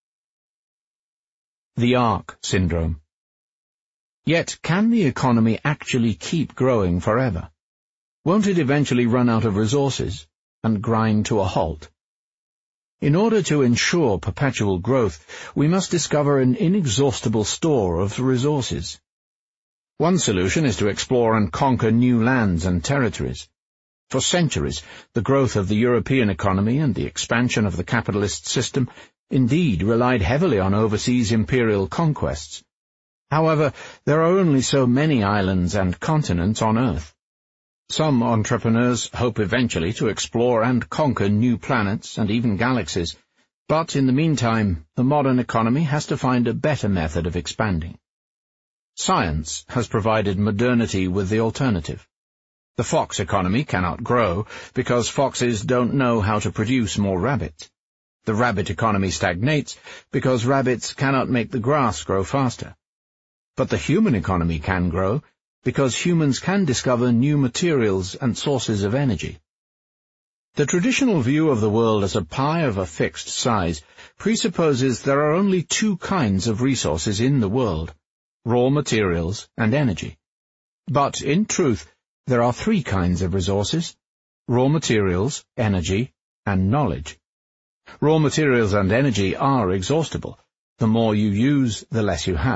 The Ark Syndrome. Yet, can the economy actually keep growing forever? Won't it eventually run out of resources and grind to a halt? In order to ensure perpetual growth, we must discover an inexhaustible store of resources. One solution is to explore and conquer new lands and territories. For centuries, the growth of the European economy and the expansion of the capitalist system indeed relied heavily on overseas imperial conquests. However, there are only so many islands and continents on Earth. Some entrepreneurs hope eventually to explore and conquer new planets and even galaxies, but in the meantime, the modern economy has to find a better method of expanding. Science has provided modernity with the alternative. The fox economy cannot grow because foxes don't know how to produce more rabbits. The rabbit economy stagnates because rabbits cannot make the grass grow faster. But the human economy can grow because humans can discover new materials and sources of energy. The traditional view of the world as a pie of a fixed size presupposes there are only two kinds of resources in the world: raw materials and energy. But, in truth, there are three kinds of resources: raw materials, energy, and knowledge. Raw materials and energy are exhaustible. The more you use, the less you have.